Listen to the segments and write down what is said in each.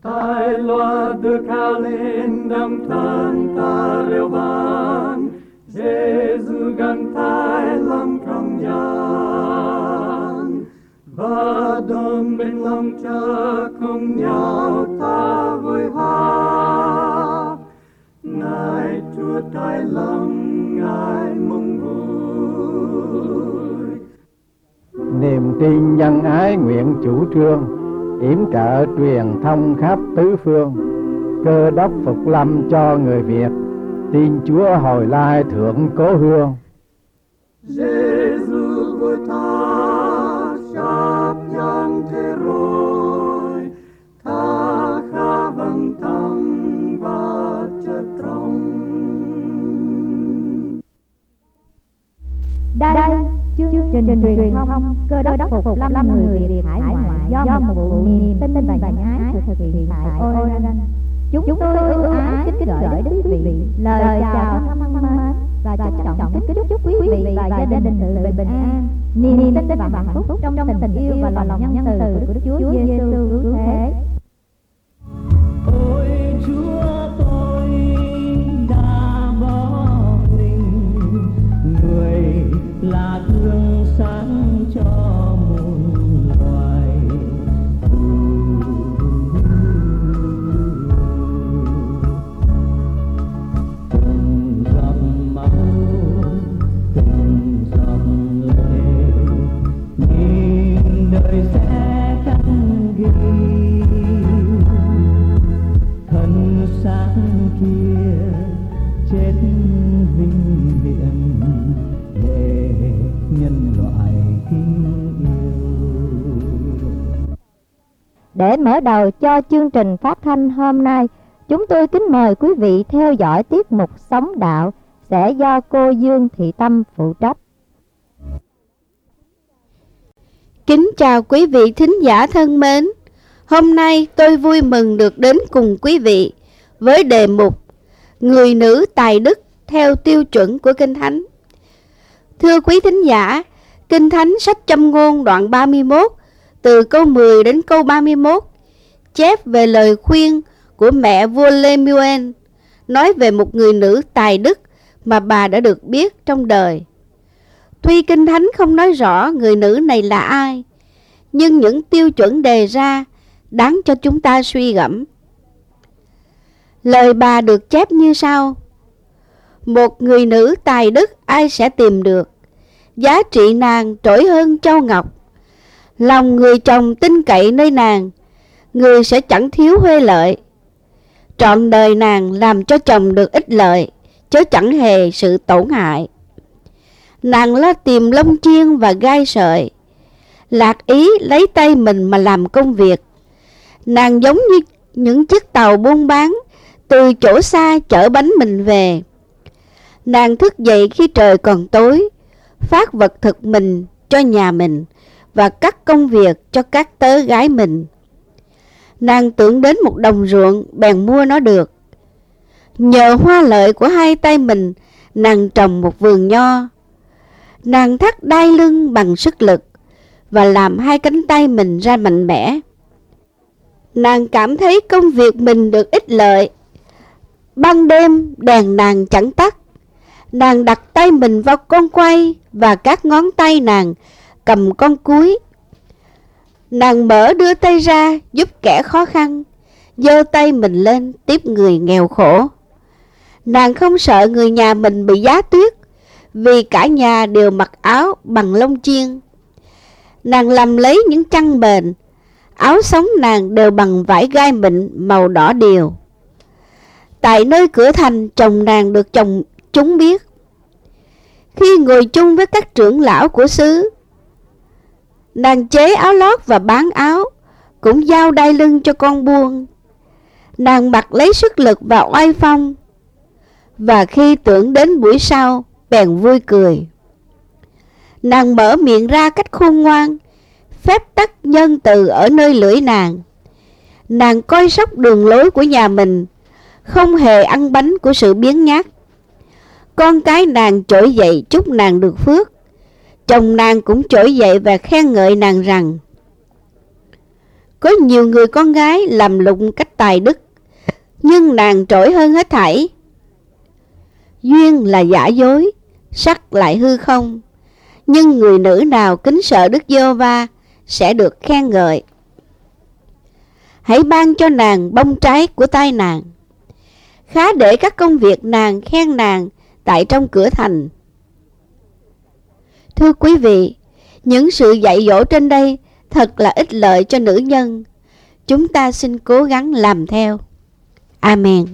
Tai loa đưa cao lên đấng thân ta reo vang, Giêsu gần tai lòng trong gian, và đón bên lòng Cha cùng nhau ta vui hát. Ngài Chúa tai lòng, Ngài mong vui. Niềm tin nhân ái nguyện chủ trương, yểm trợ truyền thông khắp tứ phương. Cơ đốc phục lâm cho người Việt, tin Chúa hồi lai thượng cố hương. Giêsu của ta sắp giang thế rồi, ta khá bằng tâm và chất trong. Đây chương trình truyền thông Cơ đốc phục lâm người Việt hải ngoại do một vụ niềm tin và nhãn ái thực hiện tại Oregon. Chúng tôi ưu ái kính gửi đến quý vị lời chào thân mến và trân trọng kính chúc quý vị và gia đình sự bình an, niềm tin và hạnh phúc trong tình yêu và lòng nhân từ của Đức Chúa Giêsu cứu thế. Ôi Chúa, tôi đã bỏ mình, người là gương sáng cho muôn loài. Từng giọt máu, từng giọt lệ, nhìn đời sẽ khắc ghi thân xác kia chết vinh hiển để nhân loại kính yêu. Để mở đầu cho chương trình phát thanh hôm nay, chúng tôi kính mời quý vị theo dõi tiết mục Sống Đạo sẽ do cô Dương Thị Tâm phụ trách. Kính chào quý vị thính giả thân mến. Hôm nay tôi vui mừng được đến cùng quý vị với đề mục Người nữ tài đức theo tiêu chuẩn của Kinh Thánh. Thưa quý thính giả, Kinh Thánh sách Châm Ngôn đoạn 31 từ câu 10 đến câu 31 chép về lời khuyên của mẹ vua Lemuel, nói về một người nữ tài đức mà bà đã được biết trong đời. Tuy Kinh Thánh không nói rõ người nữ này là ai, nhưng những tiêu chuẩn đề ra đáng cho chúng ta suy gẫm. Lời bà được chép như sau: một người nữ tài đức ai sẽ tìm được, giá trị nàng trỗi hơn châu ngọc. Lòng người chồng tin cậy nơi nàng, người sẽ chẳng thiếu huê lợi. Trọn đời nàng làm cho chồng được ích lợi, chớ chẳng hề sự tổn hại. Nàng lo tìm lông chiên và gai sợi, lạc ý lấy tay mình mà làm công việc. Nàng giống như những chiếc tàu buôn bán từ chỗ xa chở bánh mình về. Nàng thức dậy khi trời còn tối, phát vật thực mình cho nhà mình và cắt công việc cho các tớ gái mình. Nàng tưởng đến một đồng ruộng bèn mua nó được. Nhờ hoa lợi của hai tay mình, nàng trồng một vườn nho. Nàng thắt đai lưng bằng sức lực và làm hai cánh tay mình ra mạnh mẽ. Nàng cảm thấy công việc mình được ích lợi. Ban đêm đèn nàng chẳng tắt. Nàng đặt tay mình vào con quay và các ngón tay nàng cầm con cúi. Nàng mở đưa tay ra giúp kẻ khó khăn, giơ tay mình lên tiếp người nghèo khổ. Nàng không sợ người nhà mình bị giá tuyết, vì cả nhà đều mặc áo bằng lông chiên. Nàng làm lấy những chăn bền, áo sống nàng đều bằng vải gai mịn màu đỏ điều. Tại nơi cửa thành chồng nàng được chồng chúng biết. Khi ngồi chung với các trưởng lão của xứ, nàng chế áo lót và bán áo, cũng giao đai lưng cho con buôn. Nàng mặc lấy sức lực và oai phong, và khi tưởng đến buổi sau bèn vui cười. Nàng mở miệng ra cách khôn ngoan, phép tắc nhân từ ở nơi lưỡi nàng. Nàng coi sóc đường lối của nhà mình, không hề ăn bánh của sự biếng nhác. Con cái nàng trỗi dậy chúc nàng được phước. Chồng nàng cũng trỗi dậy và khen ngợi nàng rằng: Có nhiều người con gái làm lụng cách tài đức, nhưng nàng trỗi hơn hết thảy. Duyên là giả dối, sắc lại hư không, nhưng người nữ nào kính sợ Đức Giê-hô-va sẽ được khen ngợi. Hãy ban cho nàng bông trái của tay nàng, khá để các công việc nàng khen nàng tại trong cửa thành. Thưa quý vị, những sự dạy dỗ trên đây thật là ích lợi cho nữ nhân. Chúng ta xin cố gắng làm theo. Amen.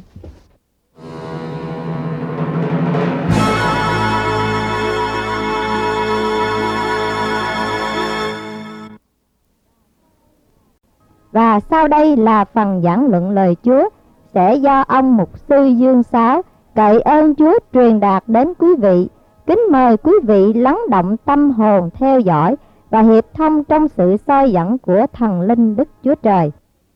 Và sau đây là phần giảng luận lời Chúa sẽ do ông mục sư Dương Sáo cậy ơn Chúa truyền đạt đến quý vị. Kính mời quý vị lắng động tâm hồn theo dõi và hiệp thông trong sự soi dẫn của thần linh Đức Chúa Trời.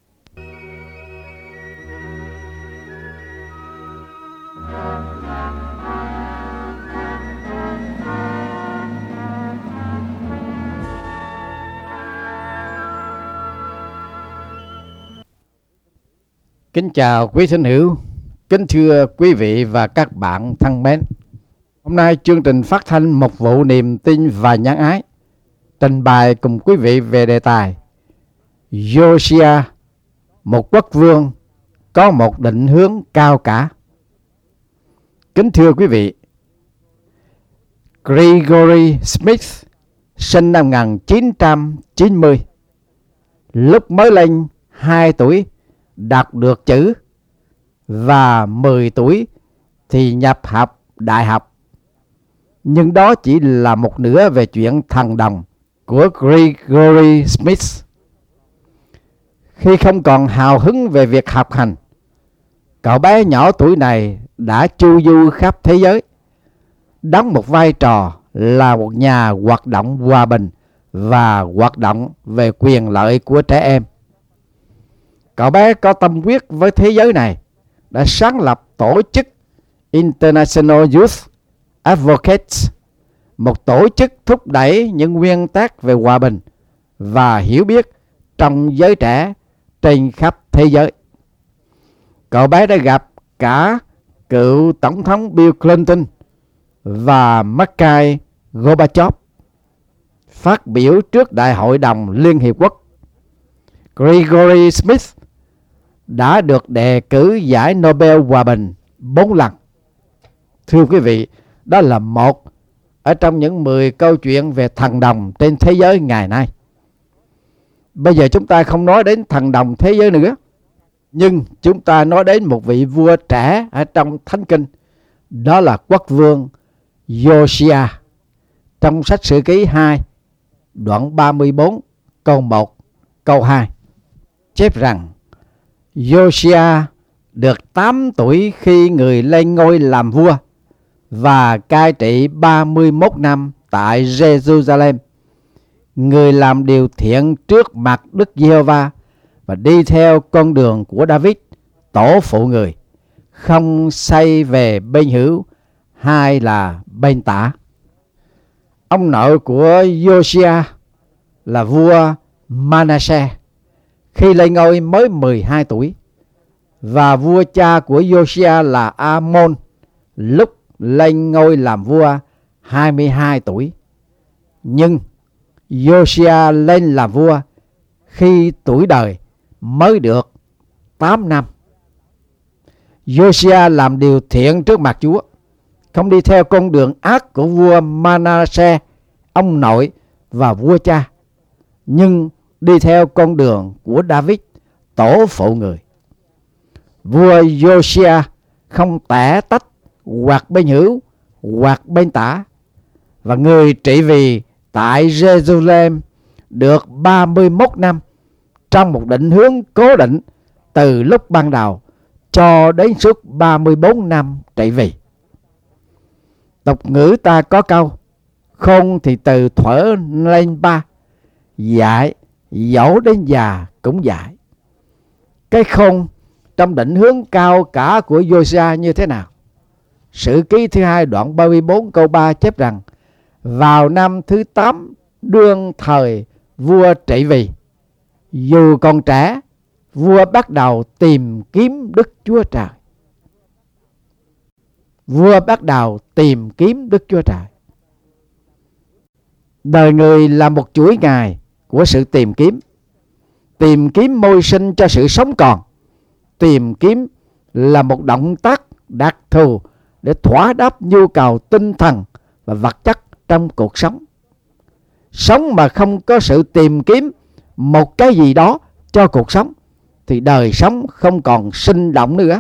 Kính chào quý thính hữu, kính thưa quý vị và các bạn thân mến. Hôm nay chương trình phát thanh Mục vụ Niềm tin và Nhân ái trình bày cùng quý vị về đề tài Josiah, một quốc vương có một định hướng cao cả. Kính thưa quý vị, Gregory Smith sinh năm 1990, lúc mới lên 2 tuổi đọc được chữ và 10 tuổi thì nhập học đại học. Nhưng đó chỉ là một nửa về chuyện thần đồng của Gregory Smith. Khi không còn hào hứng về việc học hành, cậu bé nhỏ tuổi này đã chu du khắp thế giới, đóng một vai trò là một nhà hoạt động hòa bình và hoạt động về quyền lợi của trẻ em. Cậu bé có tâm huyết với thế giới này, đã sáng lập tổ chức International Youth Advocates, một tổ chức thúc đẩy những nguyên tắc về hòa bình và hiểu biết trong giới trẻ trên khắp thế giới. Cậu bé đã gặp cả cựu Tổng thống Bill Clinton và Mikhail Gorbachev phát biểu trước Đại hội đồng Liên Hiệp Quốc. Gregory Smith đã được đề cử giải Nobel Hòa bình 4 lần. Thưa quý vị, đó là một ở trong những 10 câu chuyện về thần đồng trên thế giới ngày nay. Bây giờ chúng ta không nói đến thần đồng thế giới nữa, nhưng chúng ta nói đến một vị vua trẻ ở trong Thánh Kinh, đó là quốc vương Josiah. Trong sách Sử Ký 2, đoạn 34, câu 1, câu 2, chép rằng Josiah được 8 tuổi khi người lên ngôi làm vua và cai trị 31 năm tại Jerusalem. Người làm điều thiện trước mặt Đức Giê-hô-va và đi theo con đường của David, tổ phụ người, không xây về bên hữu hay là bên tả. Ông nội của Josiah là vua Manasseh khi lên ngôi mới 12 tuổi, và vua cha của Josiah là Amon lúc lên ngôi làm vua 22 tuổi. Nhưng Josiah lên làm vua khi tuổi đời mới được 8 năm. Josiah làm điều thiện trước mặt Chúa, không đi theo con đường ác của vua Manasseh, ông nội và vua cha, nhưng đi theo con đường của David, tổ phụ người. Vua Josiah không tẻ tách hoặc bên hữu hoặc bên tả, và người trị vì tại Jerusalem được 31 năm trong một định hướng cố định từ lúc ban đầu cho đến suốt 34 năm trị vì. Tục ngữ ta có câu khôn thì từ thuở lên ba, dạy dẫu đến già cũng dạy. Cái khôn trong định hướng cao cả của Josiah như thế nào? Sử Ký thứ 2 đoạn 34 câu 3 chép rằng vào năm thứ 8 đương thời vua trị vì, Dù còn trẻ, vua bắt đầu tìm kiếm Đức Chúa Trời. Vua bắt đầu tìm kiếm Đức Chúa Trời. Đời người là một chuỗi ngày của sự tìm kiếm. Tìm kiếm môi sinh cho sự sống còn. Tìm kiếm là một động tác đặc thù để thỏa đáp nhu cầu tinh thần và vật chất trong cuộc sống. Sống mà không có sự tìm kiếm một cái gì đó cho cuộc sống thì đời sống không còn sinh động nữa.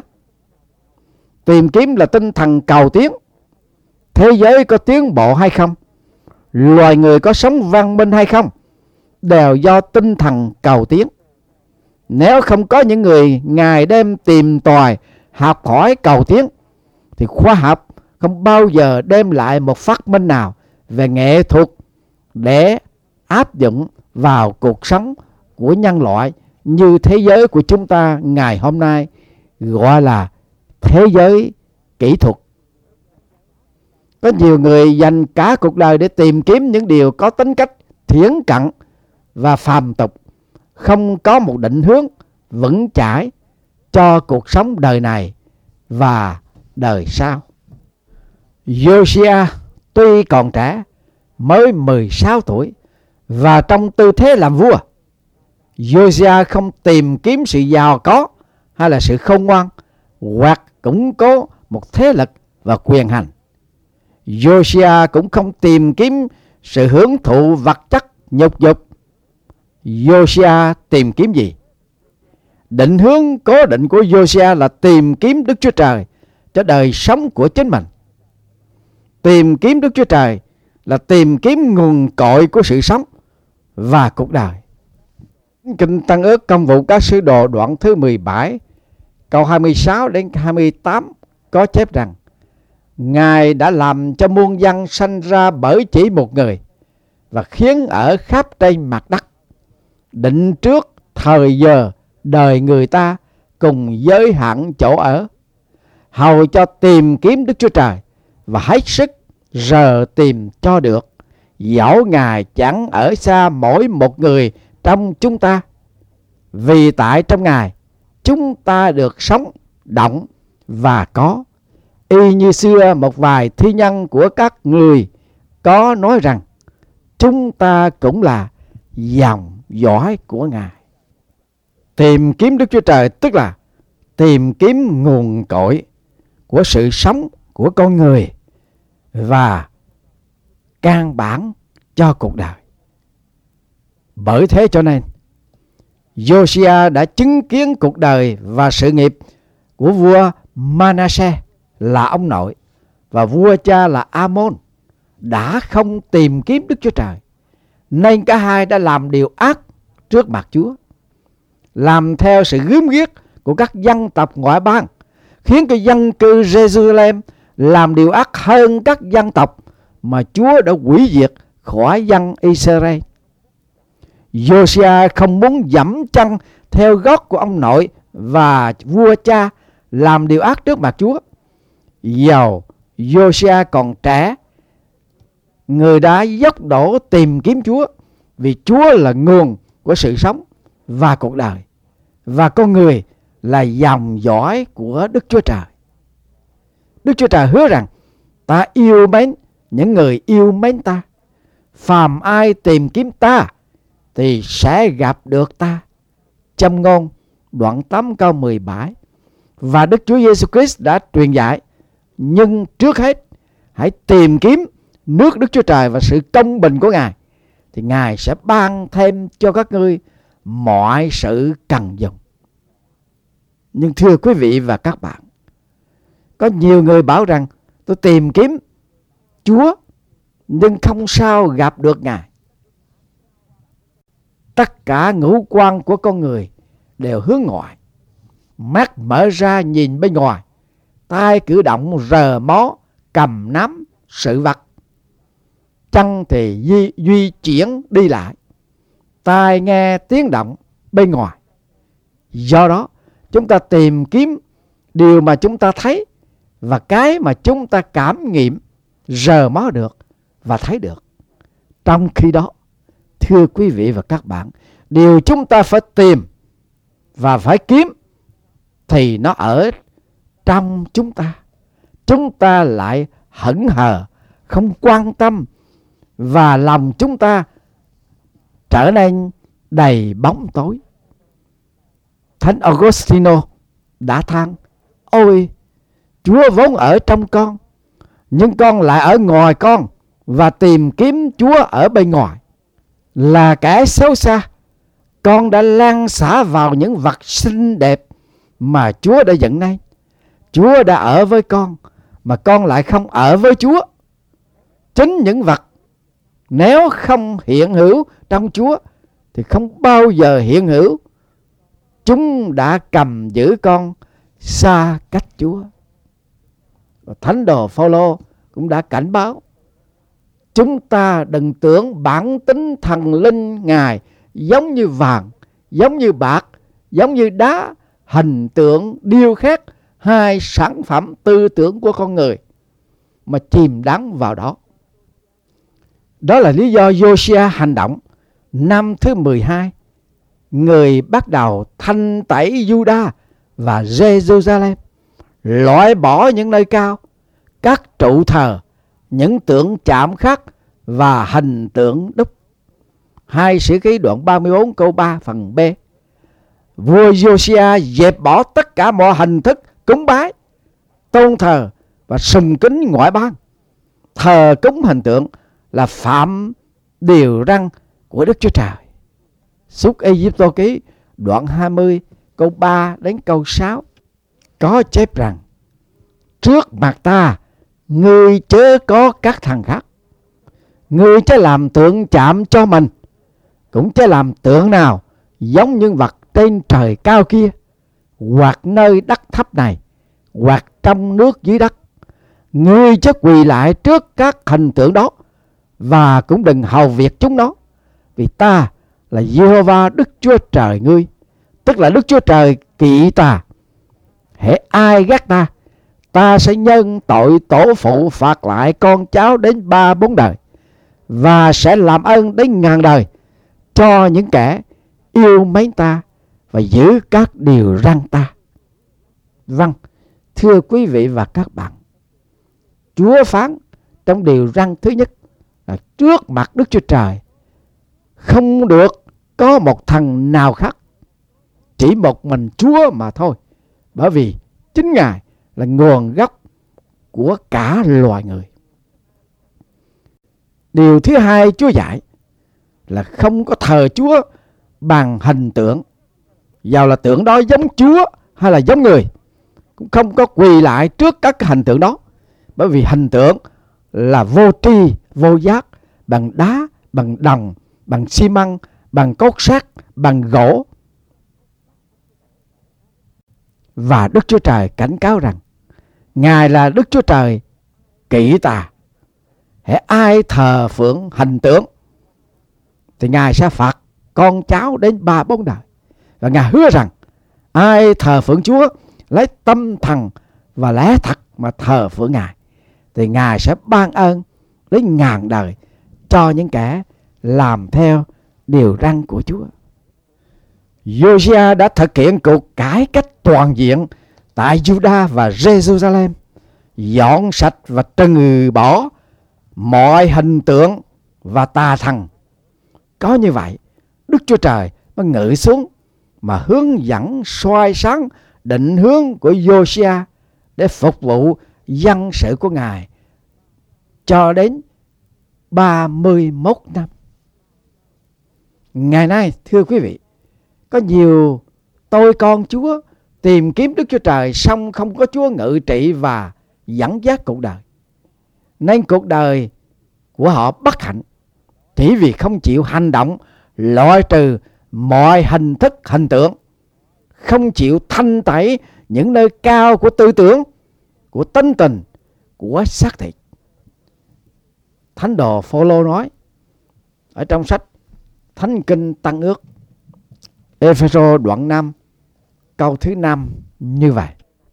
Tìm kiếm là tinh thần cầu tiến. Thế giới có tiến bộ hay không, loài người có sống văn minh hay không, đều do tinh thần cầu tiến. Nếu không có những người ngày đêm tìm tòi, học hỏi cầu tiến, thì khoa học không bao giờ đem lại một phát minh nào về nghệ thuật để áp dụng vào cuộc sống của nhân loại như thế giới của chúng ta ngày hôm nay gọi là thế giới kỹ thuật. Có nhiều người dành cả cuộc đời để tìm kiếm những điều có tính cách thiển cận và phàm tục, không có một định hướng vững chãi cho cuộc sống đời này và đời sau. Josiah tuy còn trẻ, mới 16 tuổi, và trong tư thế làm vua, Josiah không tìm kiếm sự giàu có hay là sự khôn ngoan hoặc củng cố một thế lực và quyền hành. Josiah cũng không tìm kiếm sự hưởng thụ vật chất nhục dục. Josiah tìm kiếm gì? Định hướng cố định của Josiah là tìm kiếm Đức Chúa Trời cho đời sống của chính mình. Tìm kiếm Đức Chúa Trời là tìm kiếm nguồn cội của sự sống và cuộc đời. Kinh Tăng Ước Công vụ các sứ đồ đoạn thứ 17 câu 26 đến 28 có chép rằng: Ngài đã làm cho muôn dân sanh ra bởi chỉ một người, và khiến ở khắp trên mặt đất, định trước thời giờ đời người ta cùng giới hạn chỗ ở, hầu cho tìm kiếm Đức Chúa Trời và hết sức giờ tìm cho được, dẫu Ngài chẳng ở xa mỗi một người trong chúng ta. Vì tại trong Ngài chúng ta được sống, động và có. Y như xưa một vài thi nhân của các người có nói rằng chúng ta cũng là dòng dõi của Ngài. Tìm kiếm Đức Chúa Trời tức là tìm kiếm nguồn cội của sự sống của con người và căn bản cho cuộc đời. Bởi thế cho nên Josiah đã chứng kiến cuộc đời và sự nghiệp của vua Manasseh là ông nội và vua cha là Amon đã không tìm kiếm Đức Chúa Trời, nên cả hai đã làm điều ác trước mặt Chúa, làm theo sự gớm ghiếc của các dân tộc ngoại bang, khiến cái dân cư Jerusalem làm điều ác hơn các dân tộc mà Chúa đã hủy diệt khỏi dân Israel. Josiah không muốn dẫm chân theo gót của ông nội và vua cha làm điều ác trước mặt Chúa. Dầu Josiah còn trẻ, người đã dốc đổ tìm kiếm Chúa, vì Chúa là nguồn của sự sống và cuộc đời, và con người là dòng dõi của Đức Chúa Trời. Đức Chúa Trời hứa rằng ta yêu mến những người yêu mến ta. Phàm ai tìm kiếm ta thì sẽ gặp được ta. Châm ngôn đoạn 8 câu 17. Và Đức Chúa Giêsu Christ đã truyền dạy: nhưng trước hết hãy tìm kiếm nước Đức Chúa Trời và sự công bình của Ngài, thì Ngài sẽ ban thêm cho các ngươi mọi sự cần dùng. Nhưng thưa quý vị và các bạn, có nhiều người bảo rằng tôi tìm kiếm Chúa nhưng không sao gặp được Ngài. Tất cả ngũ quan của con người đều hướng ngoại, mắt mở ra nhìn bên ngoài, tay cử động rờ mó cầm nắm sự vật, chân thì di chuyển đi lại, tai nghe tiếng động bên ngoài. Do đó chúng ta tìm kiếm điều mà chúng ta thấy và cái mà chúng ta cảm nghiệm, rờ mó được và thấy được. Trong khi đó, thưa quý vị và các bạn, điều chúng ta phải tìm và phải kiếm thì nó ở trong chúng ta. Chúng ta lại hững hờ, không quan tâm, và lòng chúng ta trở nên đầy bóng tối. Thánh Augustino đã than: ôi, Chúa vốn ở trong con, nhưng con lại ở ngoài con và tìm kiếm Chúa ở bên ngoài. Là kẻ xấu xa, con đã lan xả vào những vật xinh đẹp mà Chúa đã dựng nên. Chúa đã ở với con mà con lại không ở với Chúa. Chính những vật nếu không hiện hữu trong Chúa thì không bao giờ hiện hữu. Chúng đã cầm giữ con xa cách Chúa. Và Thánh đồ Phaolô cũng đã cảnh báo: chúng ta đừng tưởng bản tính thần linh Ngài giống như vàng, giống như bạc, giống như đá, hình tượng điêu khắc, hai sản phẩm tư tưởng của con người mà chìm đắm vào đó. Đó là lý do Josiah hành động năm thứ 12. Người bắt đầu thanh tẩy Juda và Jerusalem, loại bỏ những nơi cao, các trụ thờ, những tượng chạm khắc và hình tượng đúc. 2 Sử Ký đoạn 34 câu 3 phần B. Vua Josiah dẹp bỏ tất cả mọi hình thức cúng bái, tôn thờ và sùng kính ngoại bang. Thờ cúng hình tượng là phạm điều răn của Đức Chúa Trời. Xuất Ê-díp-tô ký đoạn 20 câu 3 đến câu 6 có chép rằng: trước mặt ta, ngươi chớ có các thần khác. Ngươi chớ làm tượng chạm cho mình, cũng chớ làm tượng nào giống như vật trên trời cao kia, hoặc nơi đất thấp này, hoặc trong nước dưới đất. Ngươi chớ quỳ lại trước các hình tượng đó, và cũng đừng hầu việc chúng nó. Vì ta là Giê-hô-va Đức Chúa Trời ngươi, tức là Đức Chúa Trời kỵ ta. Hễ ai ghét ta, ta sẽ nhân tội tổ phụ phạt lại con cháu đến 3-4 đời, và sẽ làm ơn đến ngàn đời cho những kẻ yêu mến ta và giữ các điều răn ta. Vâng, thưa quý vị và các bạn, Chúa phán trong điều răn thứ nhất là trước mặt Đức Chúa Trời không được có một thần nào khác, chỉ một mình Chúa mà thôi, bởi vì chính Ngài là nguồn gốc của cả loài người. Điều thứ hai Chúa dạy là không có thờ Chúa bằng hình tượng, dầu là tượng đó giống Chúa hay là giống người, cũng không có quỳ lại trước các cái hình tượng đó, bởi vì hình tượng là vô tri, vô giác, bằng đá, bằng đồng, bằng xi măng, bằng cốt sắt, bằng gỗ. Và Đức Chúa Trời cảnh cáo rằng Ngài là Đức Chúa Trời kỵ tà. Hễ ai thờ phượng hình tượng thì Ngài sẽ phạt con cháu đến 3-4 đời. Và Ngài hứa rằng ai thờ phượng Chúa lấy tâm thần và lẽ thật mà thờ phượng Ngài thì Ngài sẽ ban ơn đến ngàn đời cho những kẻ làm theo điều răn của Chúa. Josiah đã thực hiện cuộc cải cách toàn diện tại Juda và Jerusalem, dọn sạch và trừ bỏ mọi hình tượng và tà thần. Có như vậy, Đức Chúa Trời mới ngự xuống mà hướng dẫn soi sáng định hướng của Josiah để phục vụ dân sự của Ngài cho đến 31 năm. Ngày nay, thưa quý vị, có nhiều tôi con Chúa tìm kiếm Đức Chúa Trời song không có Chúa ngự trị và dẫn dắt cuộc đời, nên cuộc đời của họ bất hạnh chỉ vì không chịu hành động loại trừ mọi hình thức hình tượng, không chịu thanh tẩy những nơi cao của tư tưởng, của tính tình, của xác thịt. Thánh đồ Phaolô nói ở trong sách Thánh Kinh Tăng Ước, Ê-phê-sô đoạn 5 câu thứ 5 như vậy: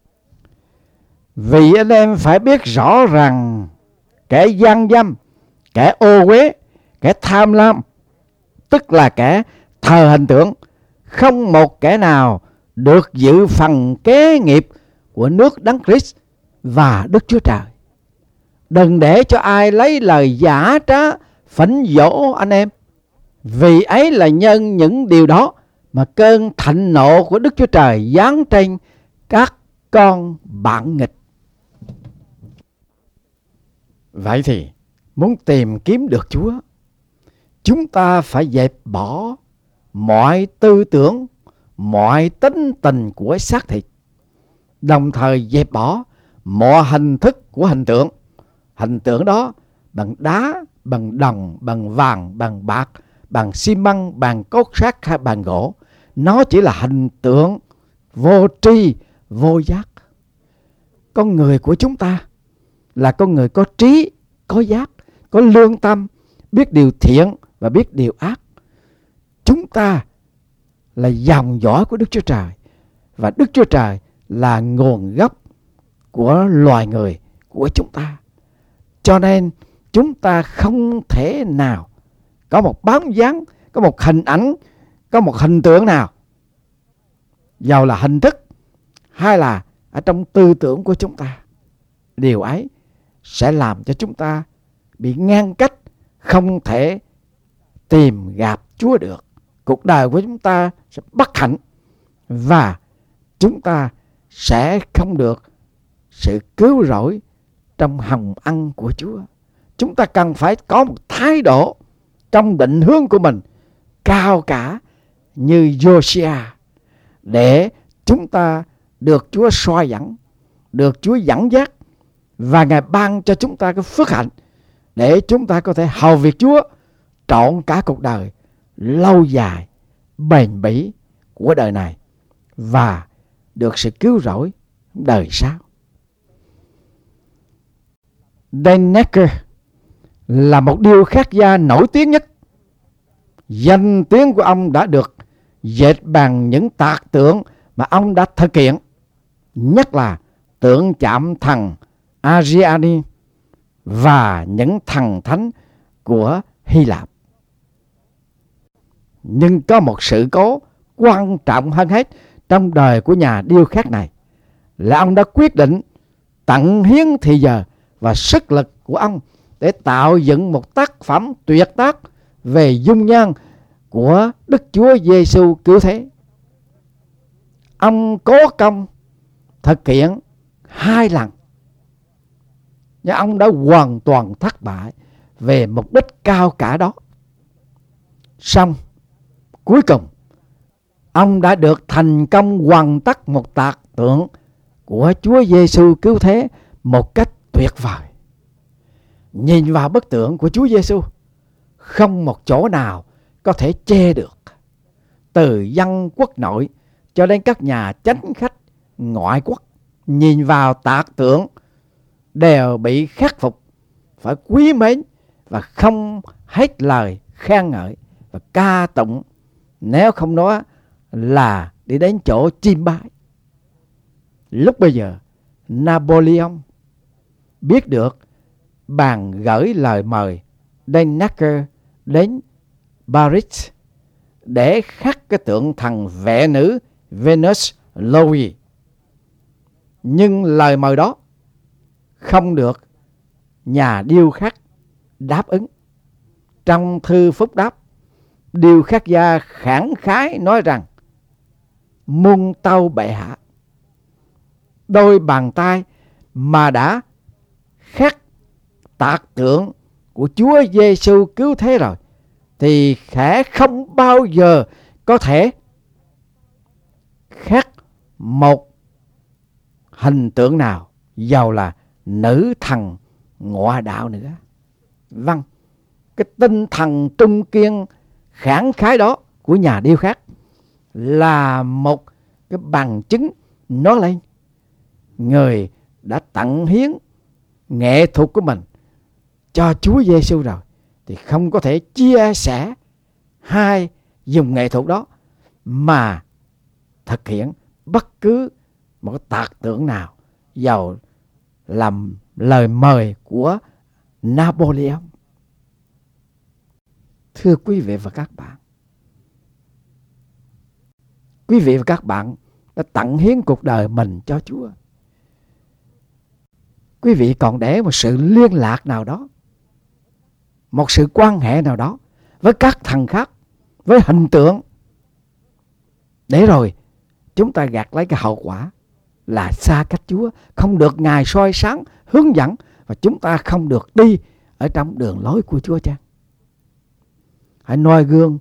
vì anh em phải biết rõ rằng kẻ gian dâm, kẻ ô uế, kẻ tham lam, tức là kẻ thờ hình tượng, không một kẻ nào được dự phần kế nghiệp của nước Đấng Christ và Đức Chúa Trời. Đừng để cho ai lấy lời giả trá phỉnh dỗ anh em, vì ấy là nhân những điều đó mà cơn thạnh nộ của Đức Chúa Trời giáng trên các con bạn nghịch. Vậy thì muốn tìm kiếm được Chúa, chúng ta phải dẹp bỏ mọi tư tưởng, mọi tính tình của xác thịt, đồng thời dẹp bỏ mọi hình thức của hình tượng. Hình tượng đó bằng đá, bằng đồng, bằng vàng, bằng bạc, bằng xi măng, bằng cốt sắt hay bằng gỗ. Nó chỉ là hình tượng vô tri, vô giác. Con người của chúng ta là con người có trí, có giác, có lương tâm, biết điều thiện và biết điều ác. Chúng ta là dòng dõi của Đức Chúa Trời, và Đức Chúa Trời là nguồn gốc của loài người của chúng ta. Cho nên chúng ta không thể nào có một bóng dáng, có một hình ảnh, có một hình tượng nào, dầu là hình thức hay là ở trong tư tưởng của chúng ta. Điều ấy sẽ làm cho chúng ta bị ngăn cách, không thể tìm gặp Chúa được. Cuộc đời của chúng ta sẽ bất hạnh và chúng ta sẽ không được sự cứu rỗi trong hồng ân của Chúa. Chúng ta cần phải có một thái độ trong định hướng của mình cao cả như Josiah, để chúng ta được Chúa soi dẫn, được Chúa dẫn dắt, và Ngài ban cho chúng ta cái phước hạnh để chúng ta có thể hầu việc Chúa trọn cả cuộc đời lâu dài, bền bỉ của đời này và được sự cứu rỗi đời sau. Dan Necker là một điêu khắc gia nổi tiếng nhất. Danh tiếng của ông đã được dệt bằng những tạc tượng mà ông đã thực hiện, nhất là tượng chạm thần Ariadne và những thần thánh của Hy Lạp. Nhưng có một sự cố quan trọng hơn hết trong đời của nhà điêu khắc này, là ông đã quyết định tận hiến thì giờ và sức lực của ông để tạo dựng một tác phẩm tuyệt tác về dung nhan của Đức Chúa Giêsu cứu thế. Ông cố công thực hiện 2 lần, nhưng ông đã hoàn toàn thất bại về mục đích cao cả đó. Xong cuối cùng ông đã được thành công hoàn tất một tạc tượng của Chúa Giêsu cứu thế một cách tuyệt vời. Nhìn vào bức tượng của Chúa Giêsu, không một chỗ nào có thể chê được. Từ dân quốc nội cho đến các nhà chánh khách ngoại quốc, nhìn vào tạc tượng đều bị khắc phục, phải quý mến và không hết lời khen ngợi và ca tụng, nếu không nói là đi đến chỗ chiêm bái. Lúc bây giờ Napoleon biết được, bàn gửi lời mời Dan Necker đến Paris để khắc cái tượng thần vệ nữ Venus Louis. Nhưng lời mời đó không được nhà điêu khắc đáp ứng. Trong thư phúc đáp, điêu khắc gia khẳng khái nói rằng: muôn tâu bệ hạ, đôi bàn tay mà đã khắc tạc tượng của Chúa Giêsu cứu thế rồi thì khẽ không bao giờ có thể khắc một hình tượng nào dầu là nữ thần ngoại đạo nữa. Vâng, cái tinh thần trung kiên khẳng khái đó của nhà điêu khắc là một cái bằng chứng nói lên người đã tận hiến nghệ thuật của mình cho Chúa Giêsu rồi thì không có thể chia sẻ hay dùng nghệ thuật đó mà thực hiện bất cứ một tạc tượng nào dầu làm lời mời của Napoleon. Thưa quý vị và các bạn, quý vị và các bạn đã tận hiến cuộc đời mình cho Chúa. Quý vị còn để một sự liên lạc nào đó, một sự quan hệ nào đó với các thần khác, với hình tượng, để rồi chúng ta gặt lấy cái hậu quả là xa cách Chúa, không được Ngài soi sáng, hướng dẫn, và chúng ta không được đi ở trong đường lối của Chúa chăng? Hãy noi gương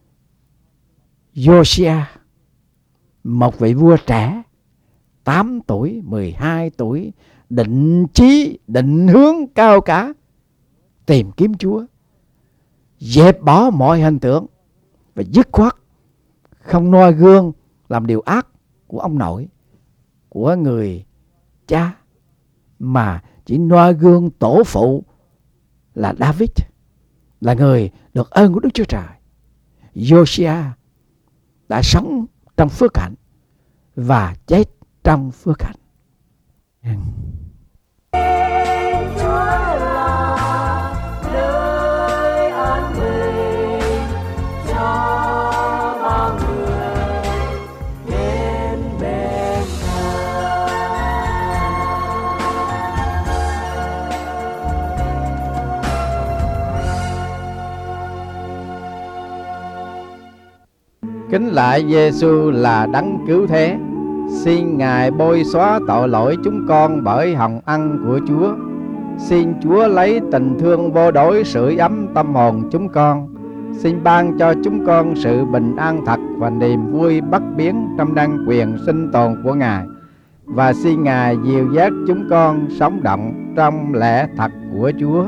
Josiah, một vị vua trẻ, 8 tuổi, 12 tuổi, định chí, định hướng cao cả, tìm kiếm Chúa, dẹp bỏ mọi hình tượng và dứt khoát không noi gương làm điều ác của ông nội, của người cha, mà chỉ noi gương tổ phụ là David, là người được ơn của Đức Chúa Trời. Josiah đã sống trong phước hạnh và chết trong phước hạnh. Kính lạy Giêsu là đấng cứu thế, xin Ngài bôi xóa tội lỗi chúng con bởi hồng ân của Chúa. Xin Chúa lấy tình thương vô đối sưởi ấm tâm hồn chúng con. Xin ban cho chúng con sự bình an thật và niềm vui bất biến trong đăng quyền sinh tồn của Ngài. Và xin Ngài dìu dắt chúng con sống động trong lẽ thật của Chúa.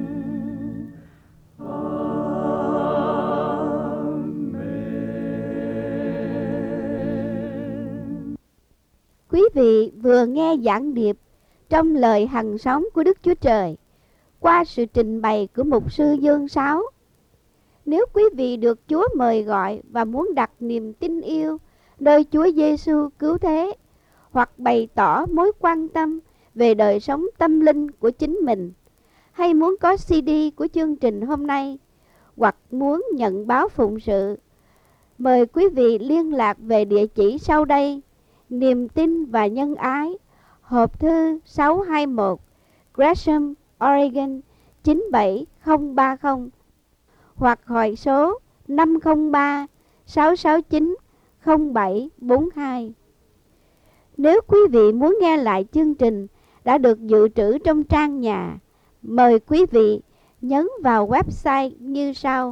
Quý vị vừa nghe giảng điệp trong lời hằng sống của Đức Chúa Trời qua sự trình bày của mục sư Dương Sáu. Nếu quý vị được Chúa mời gọi và muốn đặt niềm tin yêu nơi Chúa Giêsu cứu thế, hoặc bày tỏ mối quan tâm về đời sống tâm linh của chính mình, hay muốn có CD của chương trình hôm nay, hoặc muốn nhận báo phụng sự, mời quý vị liên lạc về địa chỉ sau đây: Niềm tin và nhân ái, hộp thư 621, Gresham, Oregon 97030, hoặc hỏi số 503 669 0742. Nếu quý vị muốn nghe lại chương trình đã được dự trữ trong trang nhà, mời quý vị nhấn vào website như sau: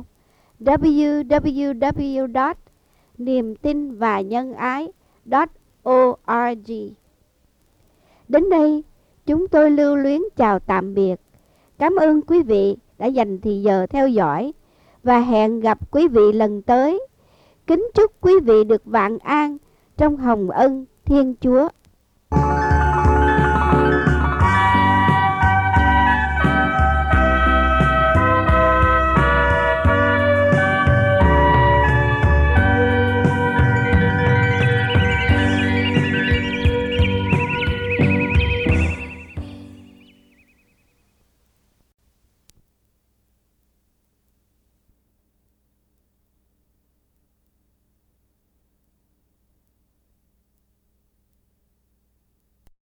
www.niemtinvanhângai.org. Đến đây, chúng tôi lưu luyến chào tạm biệt. Cảm ơn quý vị đã dành thời giờ theo dõi và hẹn gặp quý vị lần tới. Kính chúc quý vị được vạn an trong hồng ân Thiên Chúa.